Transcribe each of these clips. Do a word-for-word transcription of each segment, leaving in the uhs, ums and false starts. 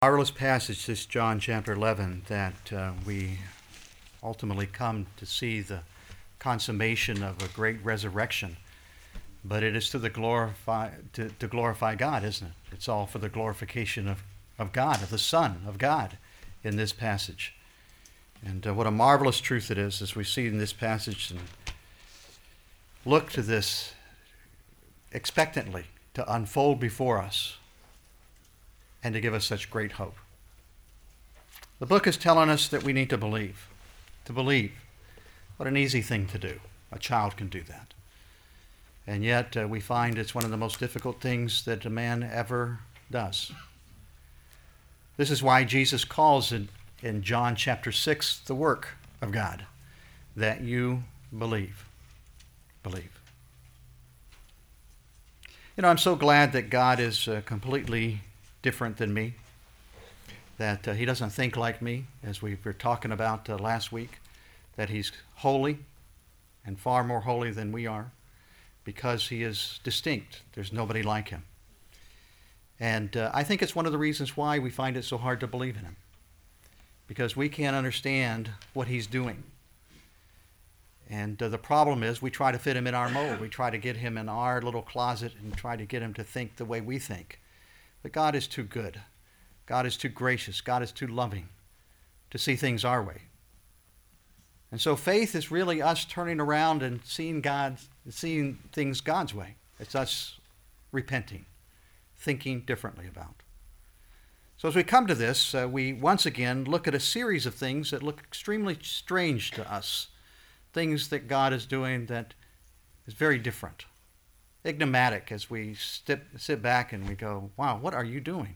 Marvelous passage, this John chapter eleven, that uh, we ultimately come to see the consummation of a great resurrection. But it is to the glorify to, to glorify God, isn't it? It's all for the glorification of, of God, of the Son of God in this passage. And uh, what a marvelous truth it is as we see in this passage and look to this expectantly to unfold before us and to give us such great hope. The book is telling us that we need to believe. To believe. What an easy thing to do. A child can do that. And yet uh, we find it's one of the most difficult things that a man ever does. This is why Jesus calls in, in John chapter six the work of God, that you believe. Believe. You know, I'm so glad that God is uh, completely different than me, that uh, he doesn't think like me, as we were talking about uh, last week, that he's holy and far more holy than we are because he is distinct. There's nobody like him. And uh, I think it's one of the reasons why we find it so hard to believe in him, because we can't understand what he's doing. And uh, the problem is we try to fit him in our mold. We try to get him in our little closet and try to get him to think the way we think. But God is too good. God is too gracious. God is too loving to see things our way. And so faith is really us turning around and seeing God, seeing things God's way. It's us repenting, thinking differently about. So as we come to this, uh, we once again look at a series of things that look extremely strange to us, things that God is doing that is very different. Enigmatic as we sit, sit back and we go, wow, what are you doing?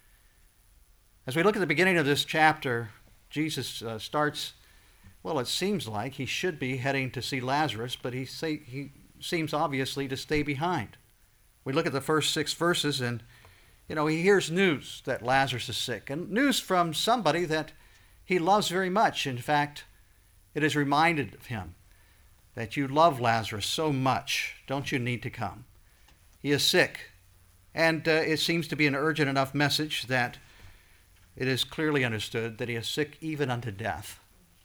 As we look at the beginning of this chapter, Jesus uh, starts, well, it seems like he should be heading to see Lazarus, but he, say, he seems obviously to stay behind. We look at the first six verses and, you know, he hears news that Lazarus is sick, and news from somebody that he loves very much. In fact, it is reminded of him that you love Lazarus so much, don't you need to come? He is sick, and uh, it seems to be an urgent enough message that it is clearly understood that he is sick even unto death.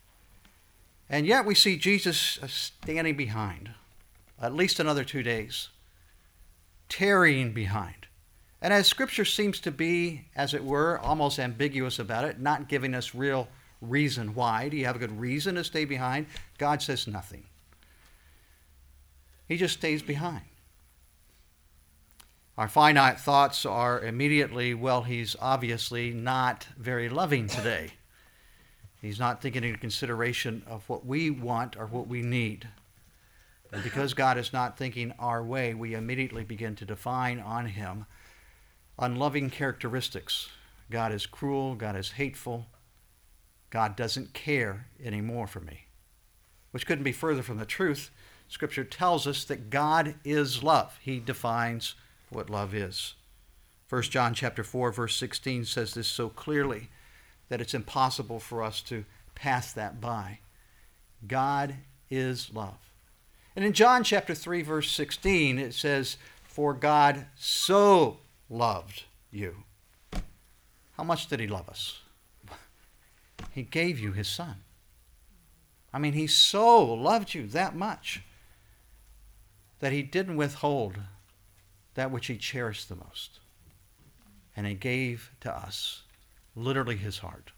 And yet we see Jesus standing behind, at least another two days, tarrying behind. And as Scripture seems to be, as it were, almost ambiguous about it, not giving us real reason why. Do you have a good reason to stay behind? God says nothing. He just stays behind. Our finite thoughts are immediately, well, he's obviously not very loving today. He's not taking into consideration of what we want or what we need. And because God is not thinking our way, we immediately begin to define on him unloving characteristics. God is cruel, God is hateful, God doesn't care anymore for me, which couldn't be further from the truth. Scripture tells us that God is love. He defines what love is. First John chapter four, verse sixteen says this so clearly that it's impossible for us to pass that by. God is love. And in John chapter three, verse sixteen, it says, for God so loved you. How much did he love us? He gave you his son. I mean, he so loved you that much that he didn't withhold that which he cherished the most. And he gave to us literally his heart.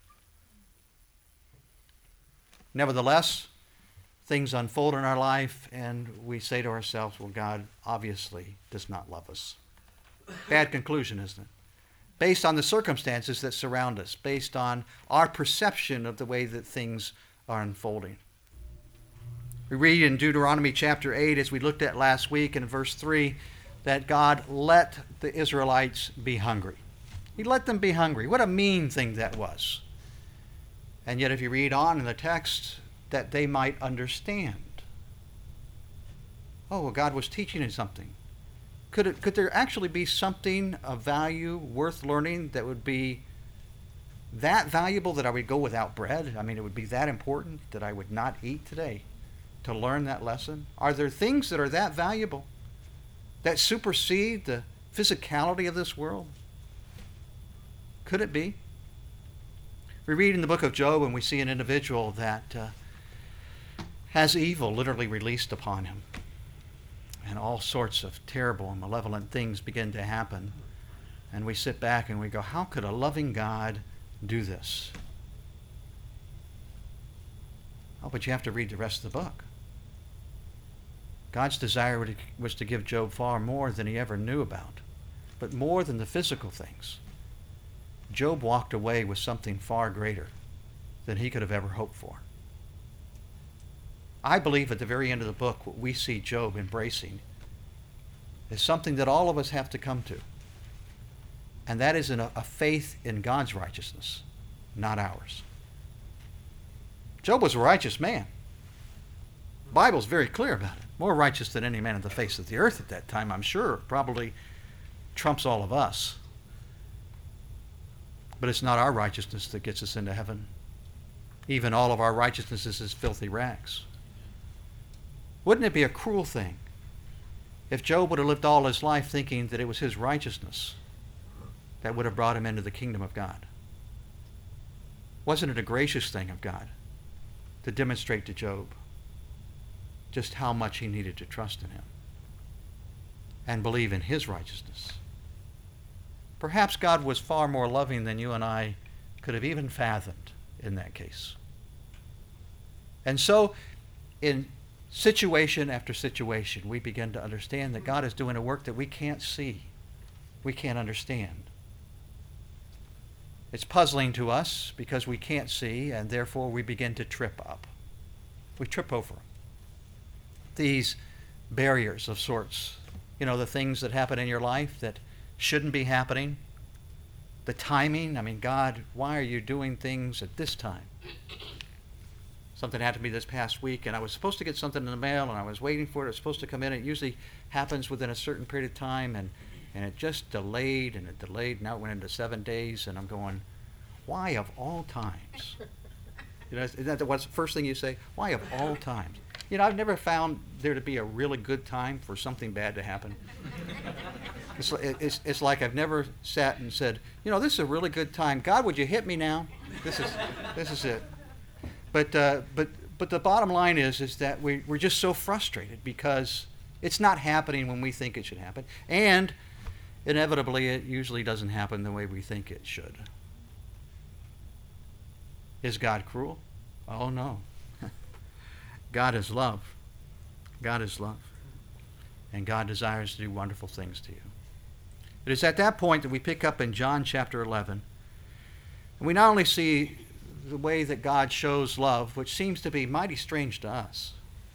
Nevertheless, things unfold in our life and we say to ourselves, well, God obviously does not love us. Bad conclusion, isn't it? Based on the circumstances that surround us, based on our perception of the way that things are unfolding. We read in Deuteronomy chapter eight, as we looked at last week in verse three, that God let the Israelites be hungry. He let them be hungry. What a mean thing that was. And yet if you read on in the text, that they might understand. Oh, well, God was teaching them something. Could it, could there actually be something of value worth learning that would be that valuable that I would go without bread? I mean, it would be that important that I would not eat today to learn that lesson? Are there things that are that valuable that supersede the physicality of this world? Could it be? We read in the book of Job and we see an individual that uh, has evil literally released upon him. And all sorts of terrible and malevolent things begin to happen. And we sit back and we go, how could a loving God do this? Oh, but you have to read the rest of the book. God's desire was to give Job far more than he ever knew about. But more than the physical things, Job walked away with something far greater than he could have ever hoped for. I believe at the very end of the book, what we see Job embracing is something that all of us have to come to. And that is in a, a faith in God's righteousness, not ours. Job was a righteous man. The Bible's very clear about it. More righteous than any man on the face of the earth at that time, I'm sure. Probably trumps all of us. But it's not our righteousness that gets us into heaven. Even all of our righteousnesses is filthy rags. Wouldn't it be a cruel thing if Job would have lived all his life thinking that it was his righteousness that would have brought him into the kingdom of God? Wasn't it a gracious thing of God to demonstrate to Job just how much he needed to trust in him and believe in his righteousness? Perhaps God was far more loving than you and I could have even fathomed in that case. And so, in situation after situation, we begin to understand that God is doing a work that we can't see, we can't understand. It's puzzling to us because we can't see, and therefore we begin to trip up. We trip over these barriers of sorts. You know, the things that happen in your life that shouldn't be happening. The timing. I mean, God, why are you doing things at this time? Something happened to me this past week, and I was supposed to get something in the mail, and I was waiting for it. It was supposed to come in. It usually happens within a certain period of time, and, and it just delayed, and it delayed. Now it went into seven days, and I'm going, why of all times? You know, isn't that the what's the first thing you say? Why of all times? You know, I've never found there to be a really good time for something bad to happen. It's, it's, it's like I've never sat and said, you know, this is a really good time. God, would you hit me now? This is this is it. But uh, but but the bottom line is is that we we're just so frustrated because it's not happening when we think it should happen, and inevitably it usually doesn't happen the way we think it should. Is God cruel? Oh no. God is love. God is love. And God desires to do wonderful things to you. It is at that point that we pick up in John chapter eleven. And we not only see the way that God shows love, which seems to be mighty strange to us,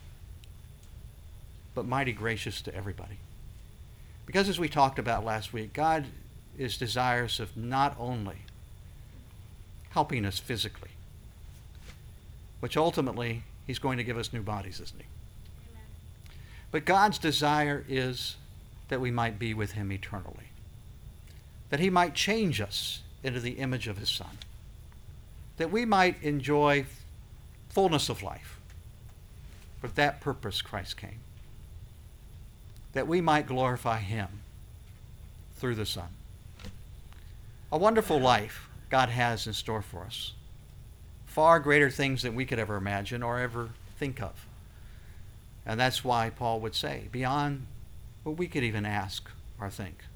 but mighty gracious to everybody. Because as we talked about last week, God is desirous of not only helping us physically, which ultimately He's going to give us new bodies, isn't He? Amen. But God's desire is that we might be with Him eternally, that He might change us into the image of His Son, that we might enjoy fullness of life. For that purpose Christ came, that we might glorify Him through the Son. A wonderful life God has in store for us. Far greater things than we could ever imagine or ever think of. And that's why Paul would say, beyond what we could even ask or think.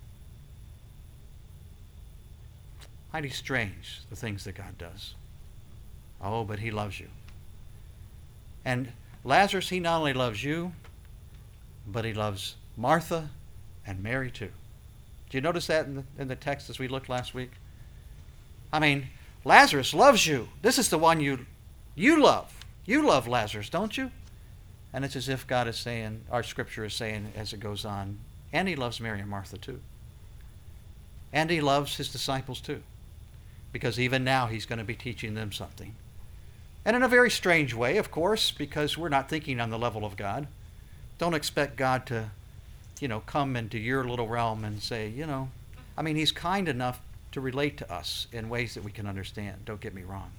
Mighty strange, the things that God does. Oh, but He loves you. And Lazarus, he not only loves you, but he loves Martha and Mary too. Do you notice that in the, in the text as we looked last week? I mean, Lazarus loves you. This is the one you you love. You love Lazarus, don't you? And it's as if God is saying, our scripture is saying as it goes on, and He loves Mary and Martha too. And He loves His disciples too. Because even now He's going to be teaching them something. And in a very strange way, of course, because we're not thinking on the level of God. Don't expect God to, you know, come into your little realm and say, you know, I mean, He's kind enough to relate to us in ways that we can understand. Don't get me wrong.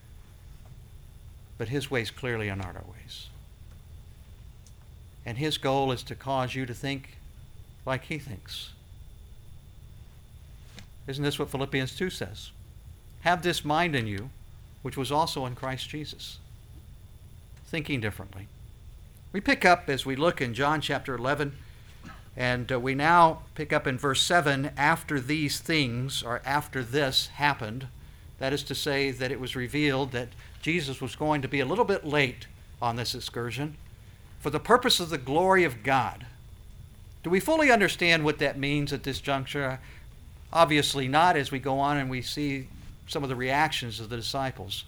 But His ways clearly are not our ways. And His goal is to cause you to think like He thinks. Isn't this what Philippians two says? Have this mind in you, which was also in Christ Jesus. Thinking differently. We pick up as we look in John chapter eleven, and uh, we now pick up in verse seven, after these things, or after this happened. That is to say that it was revealed that Jesus was going to be a little bit late on this excursion for the purpose of the glory of God. Do we fully understand what that means at this juncture? Obviously not, as we go on and we see some of the reactions of the disciples.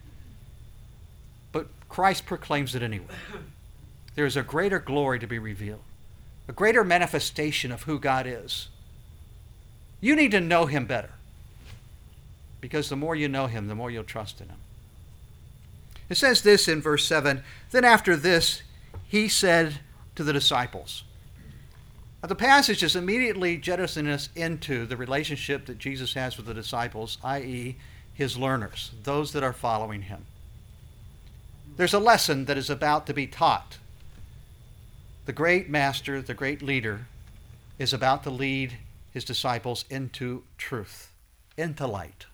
But Christ proclaims it anyway. There is a greater glory to be revealed, a greater manifestation of who God is. You need to know him better, because the more you know him, the more you'll trust in him. It says this in verse seven, then after this, he said to the disciples. Now, the passage is immediately jettisoning us into the relationship that Jesus has with the disciples, that is his learners, those that are following him. There's a lesson that is about to be taught. The great master, the great leader, is about to lead his disciples into truth, into light.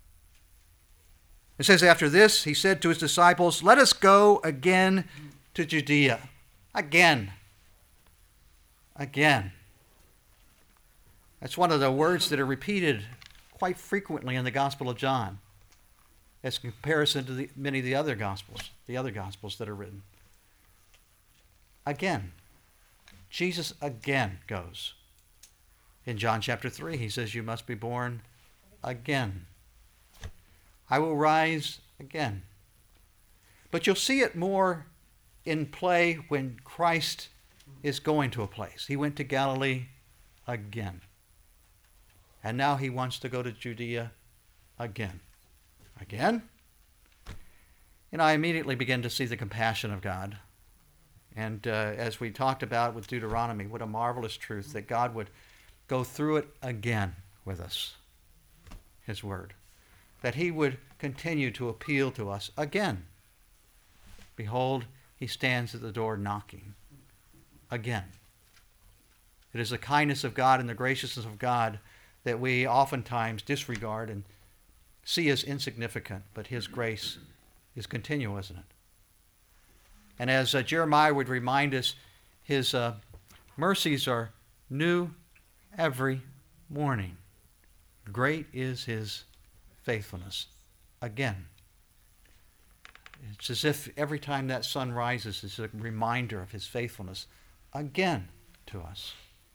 It says, after this, he said to his disciples, let us go again to Judea. Again. Again. That's one of the words that are repeated quite frequently in the Gospel of John, as comparison to the, many of the other Gospels, the other Gospels that are written. Again. Jesus again goes. In John chapter three, he says, you must be born again. I will rise again. But you'll see it more in play when Christ is going to a place. He went to Galilee again. And now he wants to go to Judea again. Again? And I immediately begin to see the compassion of God. And uh, as we talked about with Deuteronomy, what a marvelous truth that God would go through it again with us, his word. That he would continue to appeal to us again. Behold, he stands at the door knocking. Again. It is the kindness of God and the graciousness of God that we oftentimes disregard and see as insignificant, but his grace is continual, isn't it? And as uh, Jeremiah would remind us, his uh, mercies are new every morning. Great is his faithfulness. Again. It's as if every time that sun rises is a reminder of his faithfulness again to us.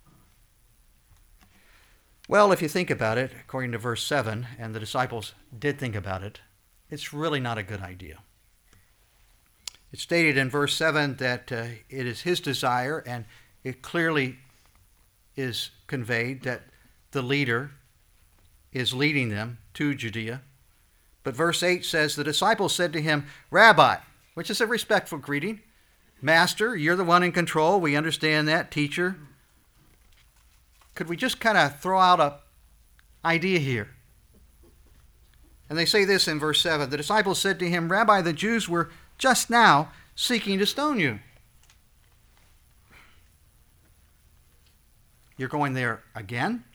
Well, if you think about it, according to verse seven, and the disciples did think about it, it's really not a good idea. It's stated in verse seven that uh, it is his desire, and it clearly is conveyed that the leader is leading them to Judea. But verse eight says, the disciples said to him, Rabbi, which is a respectful greeting. Master, you're the one in control. We understand that. Teacher. Could we just kind of throw out an idea here? And they say this in verse seven. The disciples said to him, Rabbi, the Jews were just now seeking to stone you. You're going there again?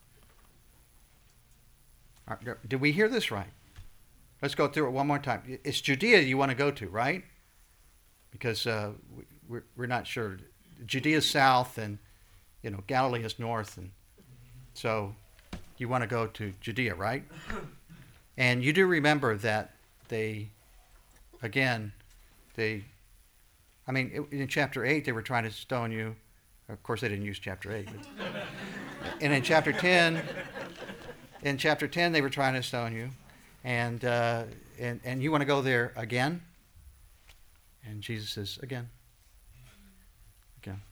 Did we hear this right? Let's go through it one more time. It's Judea you want to go to, right? Because uh, we're, we're not sure. Judea is south, and you know Galilee is north, and so you want to go to Judea, right? And you do remember that they, again, they, I mean, in chapter eight they were trying to stone you. Of course, they didn't use chapter eight. But, and in chapter ten, in chapter ten they were trying to stone you. And, uh, and and you want to go there again? And Jesus says, again. Again.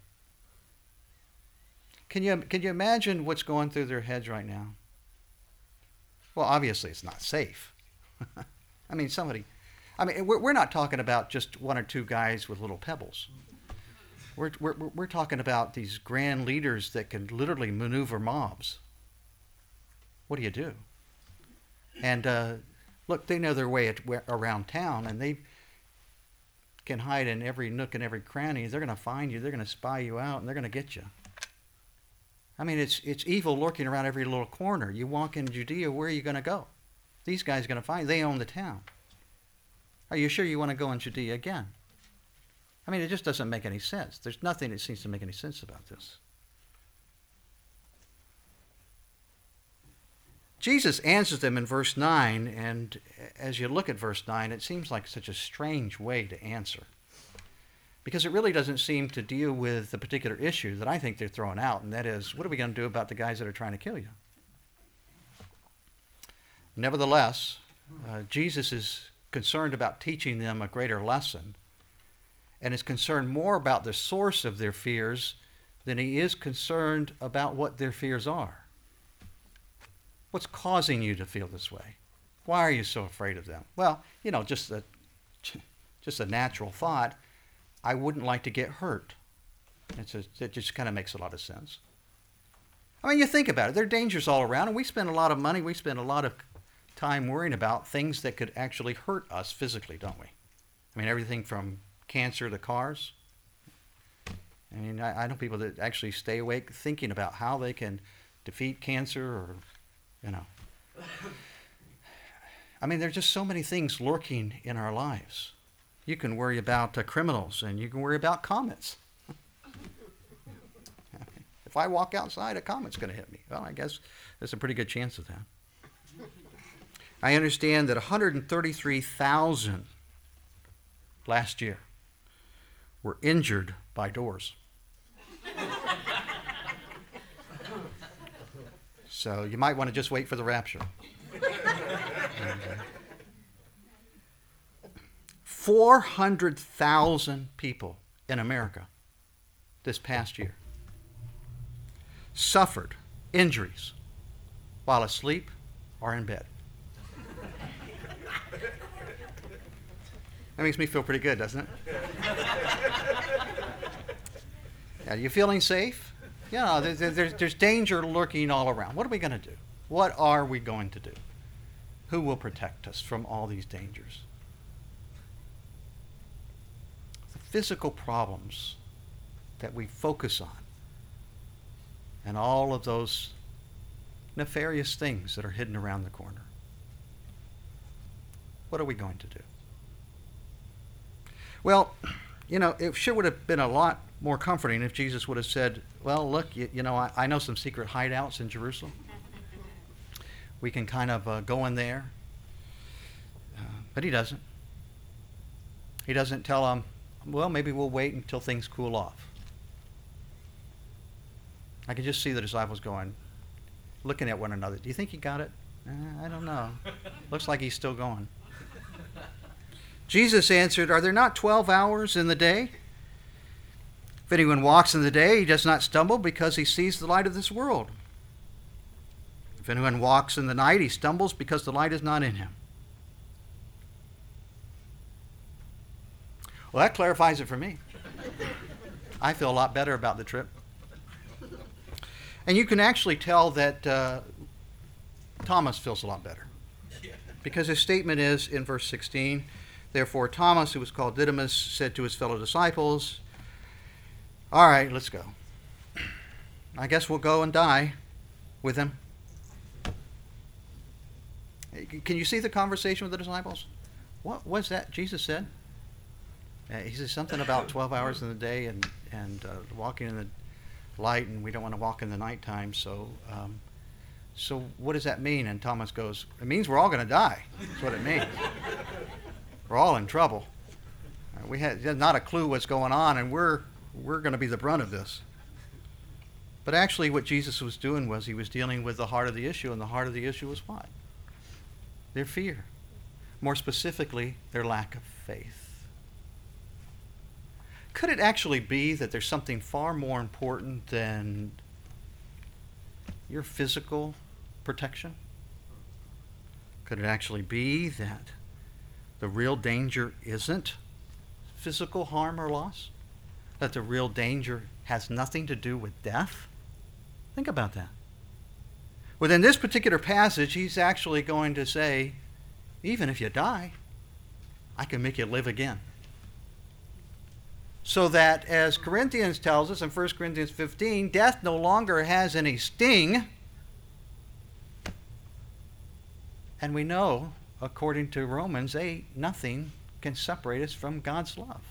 Can you, can you imagine what's going through their heads right now? Well, obviously it's not safe. I mean, somebody, I mean, we're, we're not talking about just one or two guys with little pebbles. We're, we're, we're talking about these grand leaders that can literally maneuver mobs. What do you do? And uh, look, they know their way at, around town, and they can hide in every nook and every cranny. They're going to find you. They're going to spy you out, and they're going to get you. I mean, it's it's evil lurking around every little corner. You walk in Judea, where are you going to go? These guys are going to find you. They own the town. Are you sure you want to go in Judea again? I mean, it just doesn't make any sense. There's nothing that seems to make any sense about this. Jesus answers them in verse nine, and as you look at verse nine, it seems like such a strange way to answer. Because it really doesn't seem to deal with the particular issue that I think they're throwing out, and that is, what are we going to do about the guys that are trying to kill you? Nevertheless, uh, Jesus is concerned about teaching them a greater lesson, and is concerned more about the source of their fears than he is concerned about what their fears are. What's causing you to feel this way? Why are you so afraid of them? Well, you know, just a, just a natural thought. I wouldn't like to get hurt. It's a, it just kind of makes a lot of sense. I mean, you think about it. There are dangers all around, and we spend a lot of money, we spend a lot of time worrying about things that could actually hurt us physically, don't we? I mean, everything from cancer to cars. I mean, I, I know people that actually stay awake thinking about how they can defeat cancer or, you know. I mean, there's just so many things lurking in our lives. You can worry about uh, criminals, and you can worry about comets. If I walk outside, a comet's going to hit me. Well, I guess there's a pretty good chance of that. I understand that one hundred thirty-three thousand last year were injured by doors. So you might want to just wait for the rapture. And, uh, four hundred thousand people in America this past year suffered injuries while asleep or in bed. That makes me feel pretty good, doesn't it? Are you feeling safe? You know, there's, there's, there's danger lurking all around. What are we going to do? What are we going to do? Who will protect us from all these dangers? The physical problems that we focus on and all of those nefarious things that are hidden around the corner. What are we going to do? Well, you know, it sure would have been a lot more comforting if Jesus would have said, well, look, you, you know, I, I know some secret hideouts in Jerusalem. We can kind of uh, go in there. Uh, but he doesn't. He doesn't tell them, well, maybe we'll wait until things cool off. I can just see the disciples going, looking at one another. Do you think he got it? Uh, I don't know. Looks like he's still going. Jesus answered, are there not twelve hours in the day? If anyone walks in the day, he does not stumble because he sees the light of this world. If anyone walks in the night, he stumbles because the light is not in him. Well, that clarifies it for me. I feel a lot better about the trip. And you can actually tell that uh, Thomas feels a lot better. Because his statement is in verse sixteen, therefore Thomas, who was called Didymus, said to his fellow disciples, all right, let's go. I guess we'll go and die with him. Can you see the conversation with the disciples? What was that Jesus said? Uh, he said something about twelve hours in the day and, and uh, walking in the light, and we don't want to walk in the nighttime. So, um, so what does that mean? And Thomas goes, it means we're all going to die. That's what it means. We're all in trouble. Uh, we had not a clue what's going on, and we're we're going to be the brunt of this. But actually what Jesus was doing was he was dealing with the heart of the issue, and the heart of the issue was what? Their fear. More specifically, their lack of faith. Could it actually be that there's something far more important than your physical protection? Could it actually be that the real danger isn't physical harm or loss? That the real danger has nothing to do with death? Think about that. Within this particular passage, he's actually going to say, even if you die, I can make you live again. So that, as Corinthians tells us in First Corinthians fifteen, death no longer has any sting. And we know, according to Romans eight, nothing can separate us from God's love.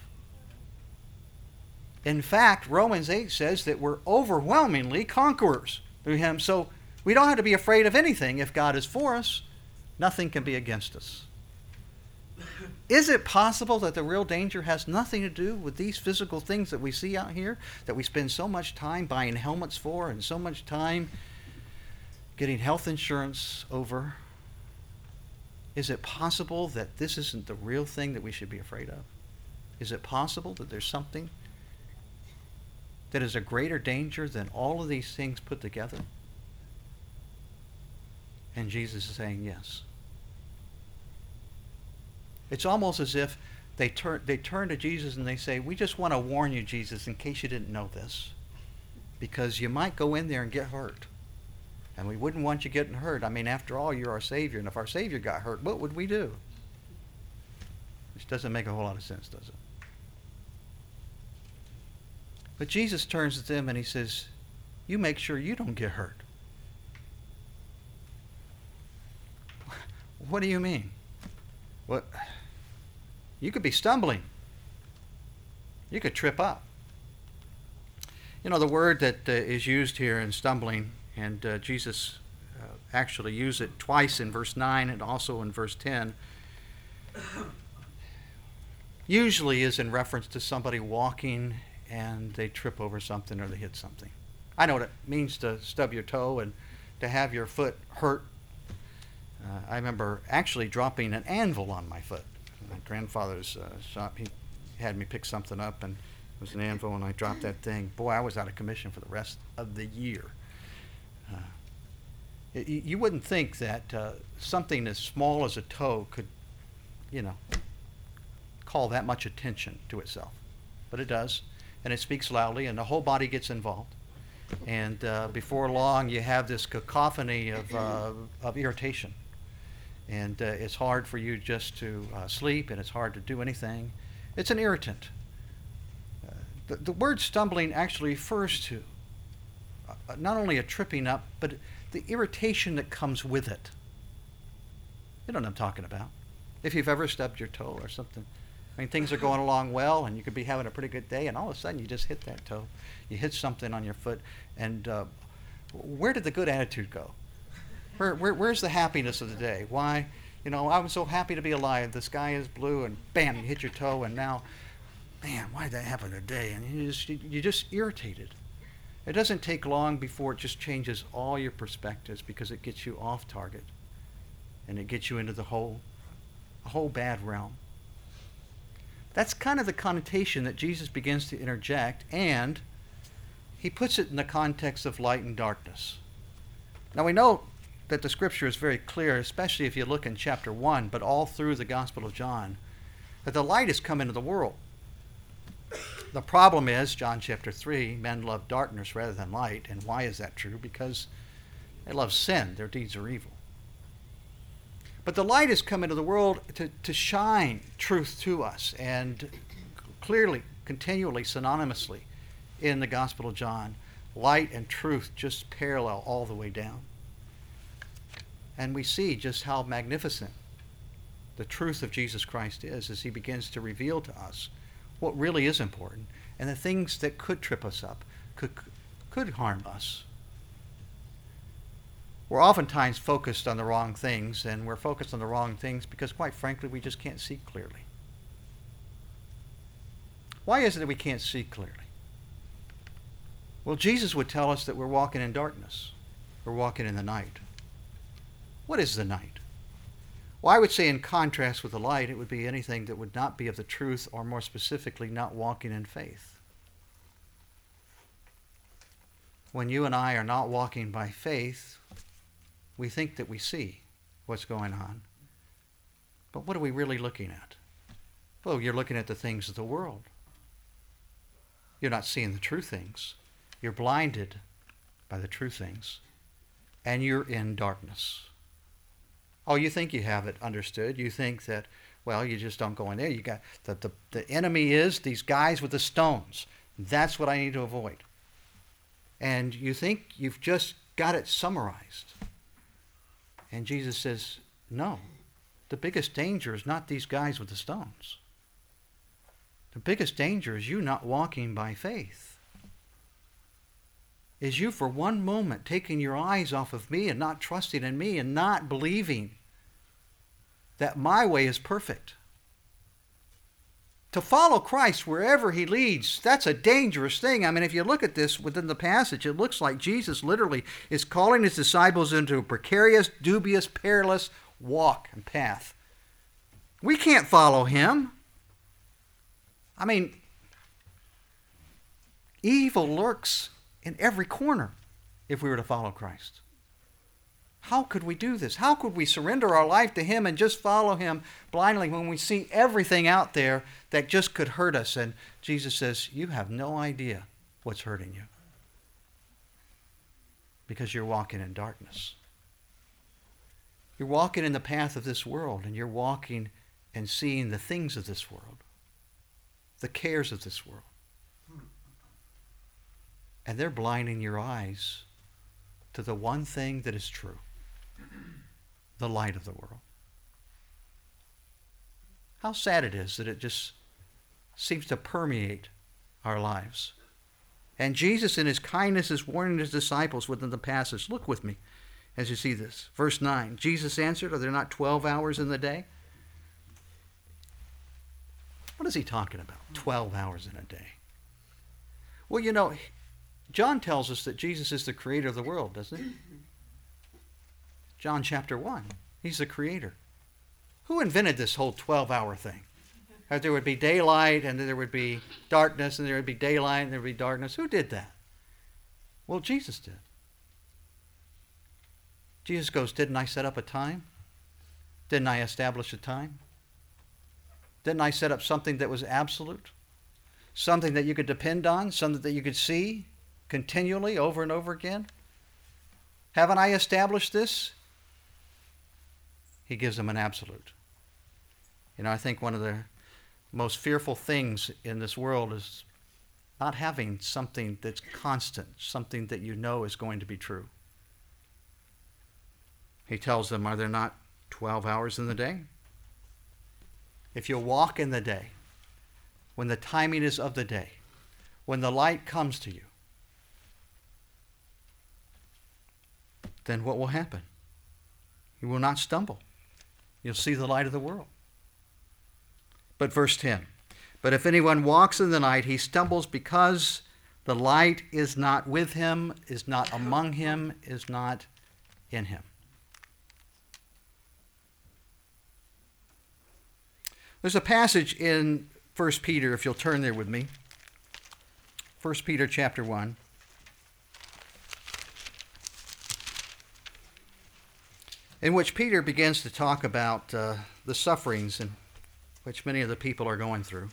In fact, Romans eight says that we're overwhelmingly conquerors through him. So we don't have to be afraid of anything. If God is for us, nothing can be against us. Is it possible that the real danger has nothing to do with these physical things that we see out here, that we spend so much time buying helmets for and so much time getting health insurance over? Is it possible that this isn't the real thing that we should be afraid of? Is it possible that there's something that is a greater danger than all of these things put together? And Jesus is saying yes. It's almost as if they turn they turn to Jesus and they say, we just want to warn you, Jesus, in case you didn't know this, because you might go in there and get hurt. And we wouldn't want you getting hurt. I mean, after all, you're our Savior. And if our Savior got hurt, what would we do? Which doesn't make a whole lot of sense, does it? But Jesus turns to them and he says, you make sure you don't get hurt. What do you mean? What? You could be stumbling. You could trip up. You know, the word that uh, is used here in stumbling, and uh, Jesus uh, actually used it twice in verse nine and also in verse ten, usually is in reference to somebody walking and they trip over something or they hit something. I know what it means to stub your toe and to have your foot hurt. Uh, I remember actually dropping an anvil on my foot. My grandfather's uh, shop, he had me pick something up, and it was an anvil, and I dropped that thing. Boy, I was out of commission for the rest of the year. Uh, it, you wouldn't think that uh, something as small as a toe could, you know, call that much attention to itself. But it does, and it speaks loudly, and the whole body gets involved. And uh, before long, you have this cacophony of, uh, of irritation. And uh, it's hard for you just to uh, sleep, and it's hard to do anything. It's an irritant. Uh, the, the word stumbling actually refers to uh, not only a tripping up, but the irritation that comes with it. You know what I'm talking about. If you've ever stubbed your toe or something. I mean, things are going along well, and you could be having a pretty good day, and all of a sudden you just hit that toe. You hit something on your foot, and uh, where did the good attitude go? Where, where, where's the happiness of the day? Why, you know, I'm so happy to be alive. The sky is blue, and bam, you hit your toe, and now, man, why did that happen today? And you just, you're just irritated. It doesn't take long before it just changes all your perspectives, because it gets you off target, and it gets you into the whole, a whole bad realm. That's kind of the connotation that Jesus begins to interject, and he puts it in the context of light and darkness. Now we know that the scripture is very clear, especially if you look in chapter one, but all through the Gospel of John, that the light has come into the world. The problem is, John chapter three, men love darkness rather than light. And why is that true? Because they love sin. Their deeds are evil. But the light has come into the world to, to shine truth to us, and clearly, continually, synonymously in the Gospel of John, light and truth just parallel all the way down. And we see just how magnificent the truth of Jesus Christ is as he begins to reveal to us what really is important, and the things that could trip us up, could, could harm us. We're oftentimes focused on the wrong things, and we're focused on the wrong things because, quite frankly, we just can't see clearly. Why is it that we can't see clearly? Well, Jesus would tell us that we're walking in darkness. We're walking in the night. What is the night? Well, I would say in contrast with the light, it would be anything that would not be of the truth, or more specifically, not walking in faith. When you and I are not walking by faith, we think that we see what's going on. But what are we really looking at? Well, you're looking at the things of the world. You're not seeing the true things. You're blinded by the true things. And you're in darkness. Oh, you think you have it understood. You think that, well, you just don't go in there. You got that the, the enemy is these guys with the stones. That's what I need to avoid. And you think you've just got it summarized. And Jesus says, no, the biggest danger is not these guys with the stones. The biggest danger is you not walking by faith. Is you for one moment taking your eyes off of me and not trusting in me and not believing that my way is perfect. To follow Christ wherever he leads, that's a dangerous thing. I mean, if you look at this within the passage, it looks like Jesus literally is calling his disciples into a precarious, dubious, perilous walk and path. We can't follow him. I mean, evil lurks in every corner if we were to follow Christ. How could we do this? How could we surrender our life to him and just follow him blindly when we see everything out there that just could hurt us? And Jesus says, you have no idea what's hurting you because you're walking in darkness. You're walking in the path of this world, and you're walking and seeing the things of this world, the cares of this world. And they're blinding your eyes to the one thing that is true. The light of the world. How sad it is that it just seems to permeate our lives. And Jesus in his kindness is warning his disciples within the passage. Look with me as you see this. Verse nine, Jesus answered, are there not twelve hours in the day? What is he talking about? twelve hours in a day. Well, you know, John tells us that Jesus is the creator of the world, doesn't he? John chapter one. He's the creator. Who invented this whole twelve-hour thing? That there would be daylight, and then there would be darkness, and there would be daylight, and there would be darkness. Who did that? Well, Jesus did. Jesus goes, didn't I set up a time? Didn't I establish a time? Didn't I set up something that was absolute? Something that you could depend on? Something that you could see continually over and over again? Haven't I established this? He gives them an absolute. You know, I think one of the most fearful things in this world is not having something that's constant, something that you know is going to be true. He tells them, are there not twelve hours in the day? If you'll walk in the day, when the timing is of the day, when the light comes to you, then what will happen? You will not stumble. You'll see the light of the world. But verse ten, but if anyone walks in the night, he stumbles because the light is not with him, is not among him, is not in him. There's a passage in First Peter, if you'll turn there with me. First Peter chapter one. In which Peter begins to talk about uh, the sufferings in which many of the people are going through.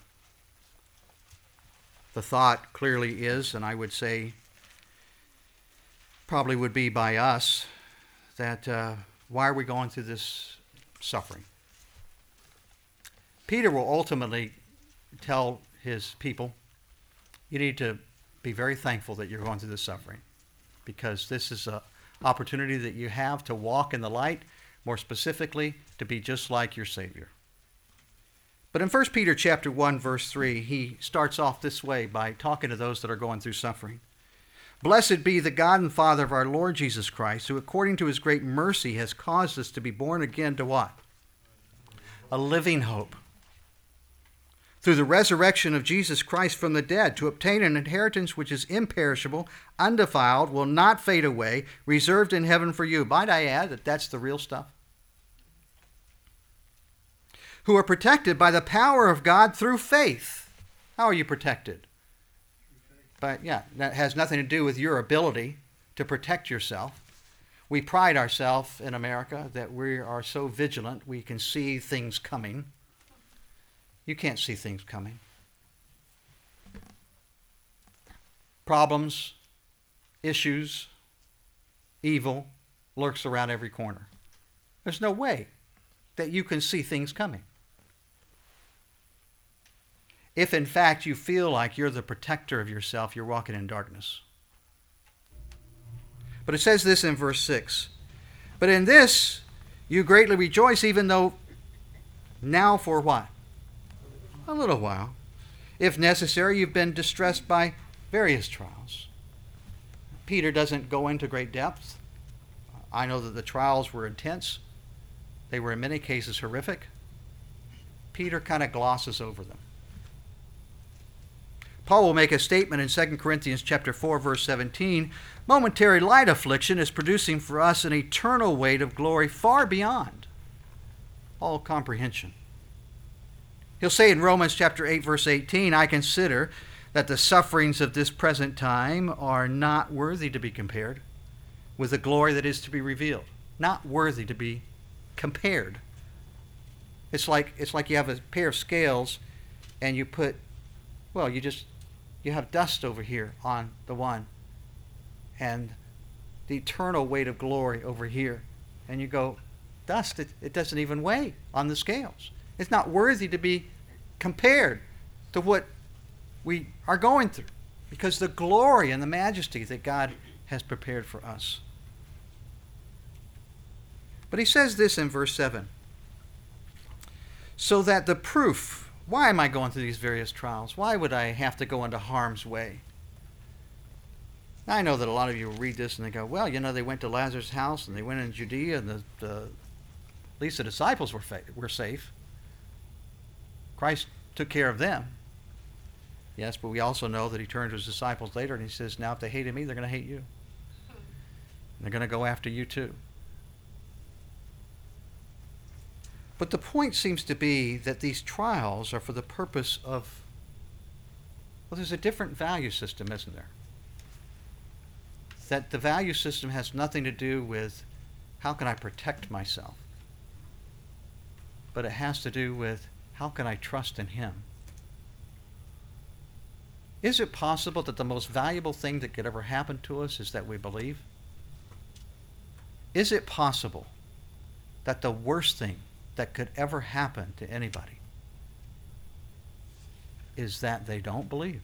The thought clearly is, and I would say probably would be by us, that uh, why are we going through this suffering? Peter will ultimately tell his people, you need to be very thankful that you're going through this suffering, because this is an opportunity that you have to walk in the light, more specifically, to be just like your Savior. But in First Peter chapter one, verse three, he starts off this way by talking to those that are going through suffering. Blessed be the God and Father of our Lord Jesus Christ, who according to his great mercy has caused us to be born again to what? A living hope. Through the resurrection of Jesus Christ from the dead, to obtain an inheritance which is imperishable, undefiled, will not fade away, reserved in heaven for you. Might I add that that's the real stuff? Who are protected by the power of God through faith. How are you protected? But yeah, that has nothing to do with your ability to protect yourself. We pride ourselves in America that we are so vigilant we can see things coming. You can't see things coming. Problems, issues, evil lurks around every corner. There's no way that you can see things coming. If in fact you feel like you're the protector of yourself, you're walking in darkness. But it says this in verse six. But in this you greatly rejoice, even though Now for what? A little while. If necessary, you've been distressed by various trials. Peter doesn't go into great depth. I know that the trials were intense. They were in many cases horrific. Peter kind of glosses over them. Paul will make a statement in Second Corinthians chapter four, verse seventeen. Momentary light affliction is producing for us an eternal weight of glory far beyond all comprehension. He'll say in Romans chapter eight, verse eighteen, I consider that the sufferings of this present time are not worthy to be compared with the glory that is to be revealed. Not worthy to be compared. It's like it's like you have a pair of scales and you put, well, you just, you have dust over here on the one and the eternal weight of glory over here. And you go, dust, it, it doesn't even weigh on the scales. It's not worthy to be compared to what we are going through, because the glory and the majesty that God has prepared for us. But he says this in verse seven. So that the proof, why am I going through these various trials? Why would I have to go into harm's way? Now, I know that a lot of you will read this and they go, well, you know, they went to Lazarus' house and they went in Judea and the, the, at least the disciples were, fa- were safe. Christ took care of them. Yes, but we also know that he turned to his disciples later and he says, now if they hated me, they're going to hate you. And they're going to go after you too. But the point seems to be that these trials are for the purpose of, well, there's a different value system, isn't there? That the value system has nothing to do with how can I protect myself, but it has to do with how can I trust in him. Is it possible that the most valuable thing that could ever happen to us is that we believe? Is it possible that the worst thing that could ever happen to anybody is that they don't believe?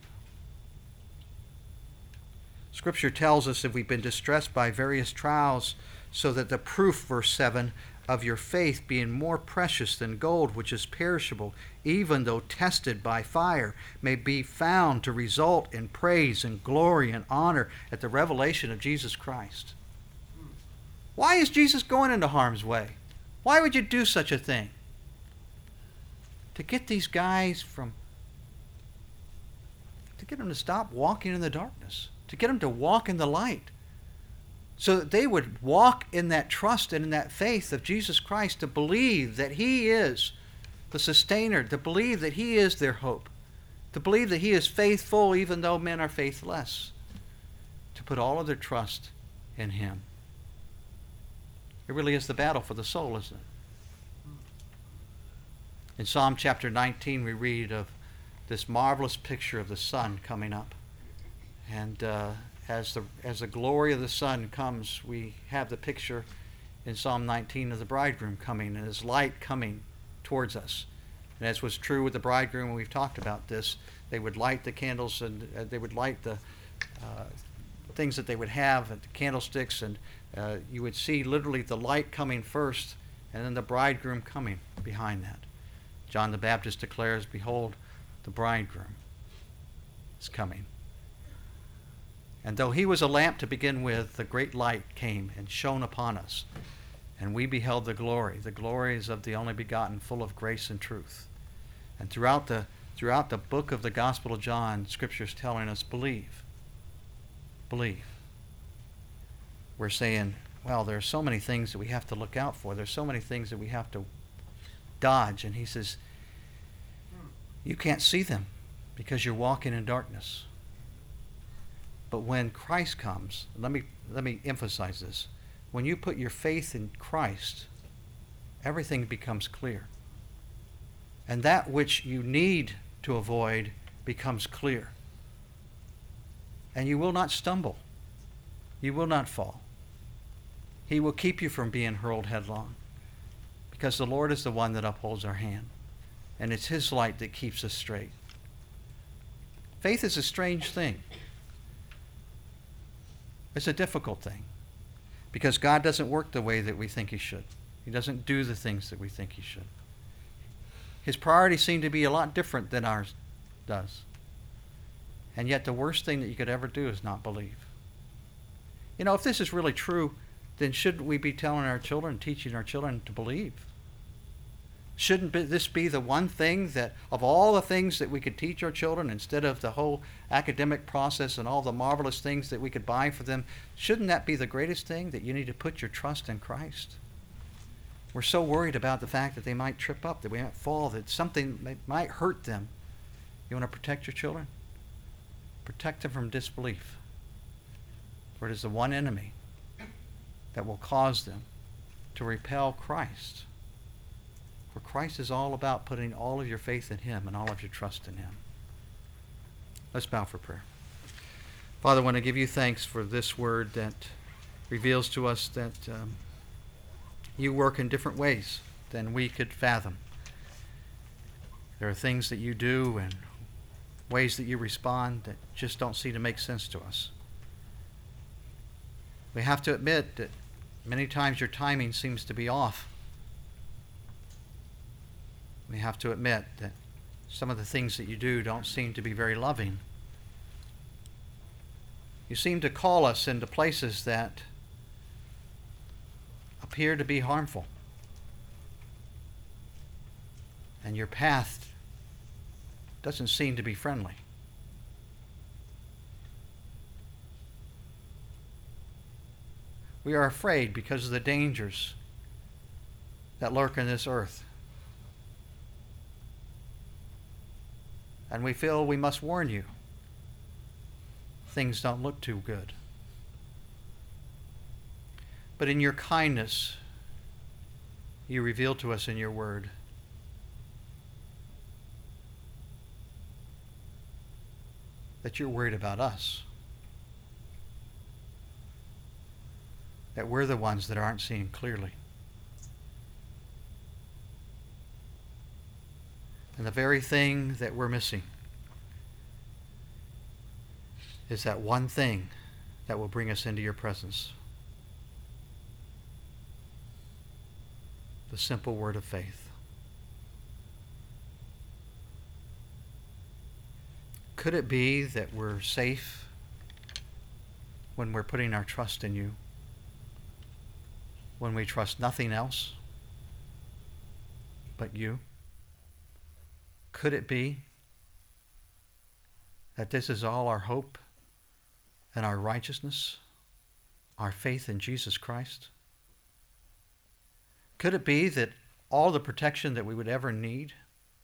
Scripture tells us that we've been distressed by various trials, so that the proof, verse seven, of your faith being more precious than gold, which is perishable, even though tested by fire, may be found to result in praise and glory and honor at the revelation of Jesus Christ. Why is Jesus going into harm's way? Why would you do such a thing? To get these guys from, to get them to stop walking in the darkness, to get them to walk in the light, so that they would walk in that trust and in that faith of Jesus Christ, to believe that he is the sustainer, to believe that he is their hope, to believe that he is faithful even though men are faithless, to put all of their trust in him. It really is the battle for the soul, isn't it? In Psalm chapter nineteen, we read of this marvelous picture of the sun coming up. And uh, as the as the glory of the sun comes, we have the picture in Psalm nineteen of the bridegroom coming and his light coming towards us. And as was true with the bridegroom when we've talked about this, they would light the candles and uh, they would light the uh, things that they would have, the candlesticks, and uh, you would see literally the light coming first and then the bridegroom coming behind that. John the Baptist declares, behold, the bridegroom is coming. And though he was a lamp to begin with, the great light came and shone upon us. And we beheld the glory. The glory is of the only begotten, full of grace and truth. And throughout the throughout the book of the Gospel of John, Scripture is telling us, believe. Believe. We're saying, well, there are so many things that we have to look out for. There's so many things that we have to dodge. And he says, you can't see them because you're walking in darkness. But when Christ comes, let me let me emphasize this. When you put your faith in Christ, everything becomes clear. And that which you need to avoid becomes clear. And you will not stumble. You will not fall. He will keep you from being hurled headlong, because the Lord is the one that upholds our hand. And it's his light that keeps us straight. Faith is a strange thing. It's a difficult thing, because God doesn't work the way that we think he should. He doesn't do the things that we think he should. His priorities seem to be a lot different than ours does. And yet the worst thing that you could ever do is not believe. You know, if this is really true, then shouldn't we be telling our children, teaching our children to believe? Shouldn't this be the one thing that, of all the things that we could teach our children, instead of the whole academic process and all the marvelous things that we could buy for them, shouldn't that be the greatest thing, that you need to put your trust in Christ? We're so worried about the fact that they might trip up, that we might fall, that something might hurt them. You want to protect your children? Protect them from disbelief. For it is the one enemy that will cause them to repel Christ. For Christ is all about putting all of your faith in Him and all of your trust in Him. Let's bow for prayer. Father, I want to give you thanks for this word that reveals to us that um, you work in different ways than we could fathom. There are things that you do and ways that you respond that just don't seem to make sense to us. We have to admit that many times your timing seems to be off. We have to admit that some of the things that you do don't seem to be very loving. You seem to call us into places that appear to be harmful. And your path doesn't seem to be friendly. We are afraid because of the dangers that lurk in this earth. And we feel we must warn you. Things don't look too good. But in your kindness, you reveal to us in your word that you're worried about us. That we're the ones that aren't seeing clearly. And the very thing that we're missing is that one thing that will bring us into your presence. The simple word of faith. Could it be that we're safe when we're putting our trust in you? When we trust nothing else but you? Could it be that this is all our hope and our righteousness, our faith in Jesus Christ? Could it be that all the protection that we would ever need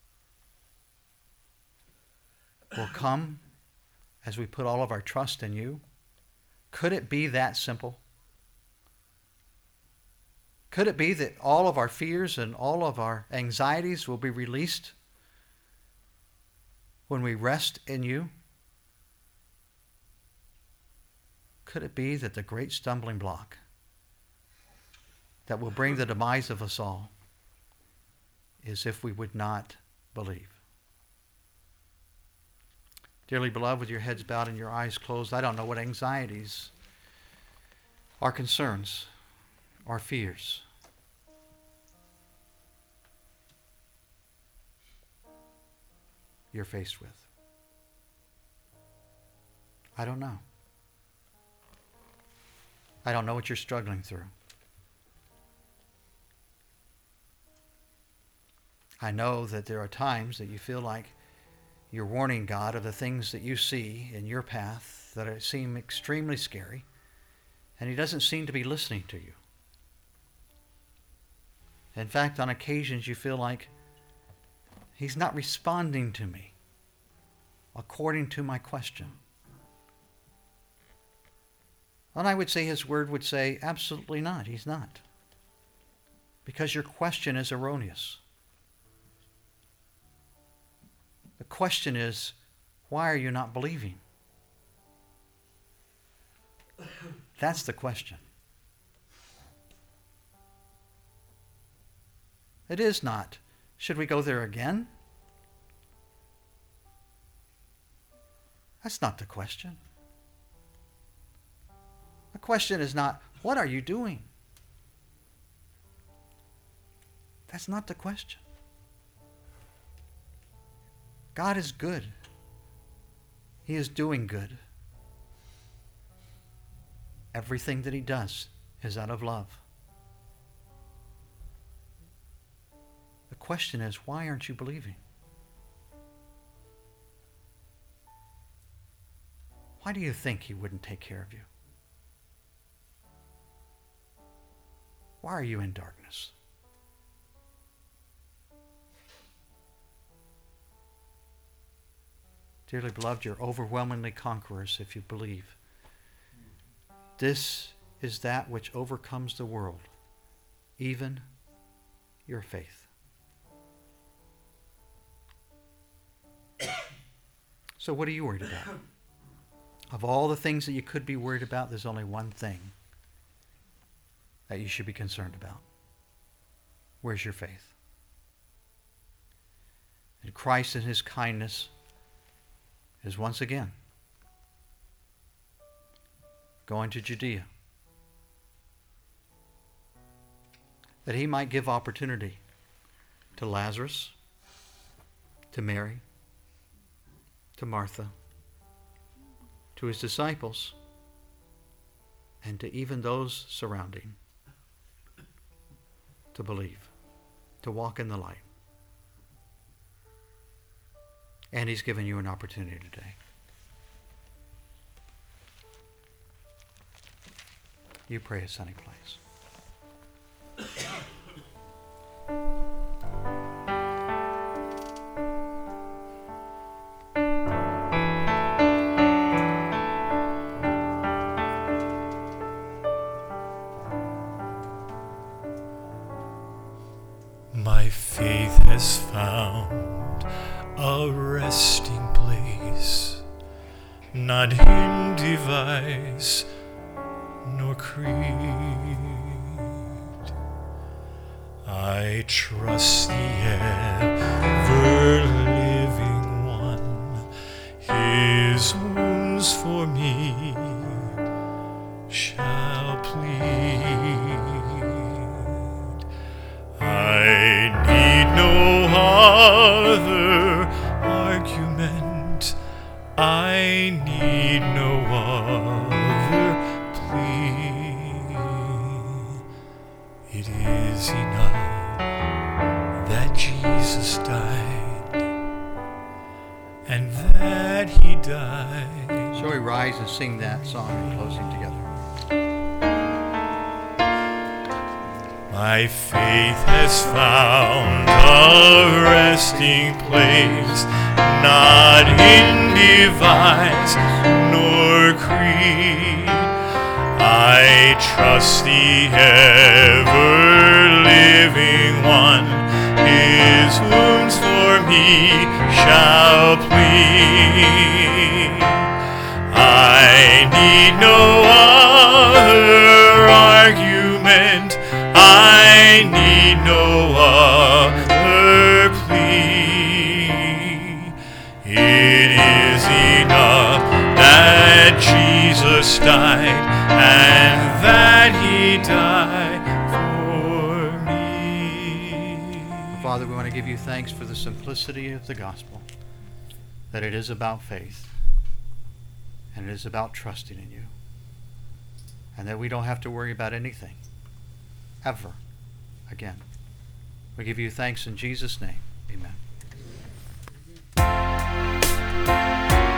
will come as we put all of our trust in you? Could it be that simple? Could it be that all of our fears and all of our anxieties will be released when we rest in you? Could it be that the great stumbling block that will bring the demise of us all is if we would not believe? Dearly beloved, with your heads bowed and your eyes closed, I don't know what anxieties, our concerns, our fears you're faced with. I don't know. I don't know what you're struggling through. I know that there are times that you feel like you're warning God of the things that you see in your path that are, seem extremely scary, and He doesn't seem to be listening to you. In fact, on occasions you feel like He's not responding to me according to my question. And I would say His word would say, absolutely not, He's not. Because your question is erroneous. The question is, why are you not believing? That's the question. It is not, should we go there again? That's not the question. The question is not, what are you doing? That's not the question. God is good. He is doing good. Everything that he does is out of love. The question is, why aren't you believing? Why do you think he wouldn't take care of you? Why are you in darkness? Dearly beloved, you're overwhelmingly conquerors if you believe. This is that which overcomes the world, even your faith. So what are you worried about? Of all the things that you could be worried about, there's only one thing that you should be concerned about. Where's your faith? And Christ in his kindness is once again going to Judea, that he might give opportunity to Lazarus, to Mary, to Martha, to his disciples, and to even those surrounding, to believe, to walk in the light. And he's given you an opportunity today. You pray a sunny place. My faith has found a resting place, not in device nor creed. I trust the ever-living one. His wounds for me shall plead. I need no other argument. I need no other plea. It is enough that Jesus died, and that he died. Shall we rise and sing that song in closing together? My faith has found a resting place, not in device nor creed. I trust the ever-living one. His wounds for me shall plead. I need no other argument. I need no other plea. It is enough that Jesus died, and that he died for me. Father, we want to give you thanks for the simplicity of the gospel, that it is about faith, and it is about trusting in you, and that we don't have to worry about anything ever again. We give you thanks in Jesus' name. Amen.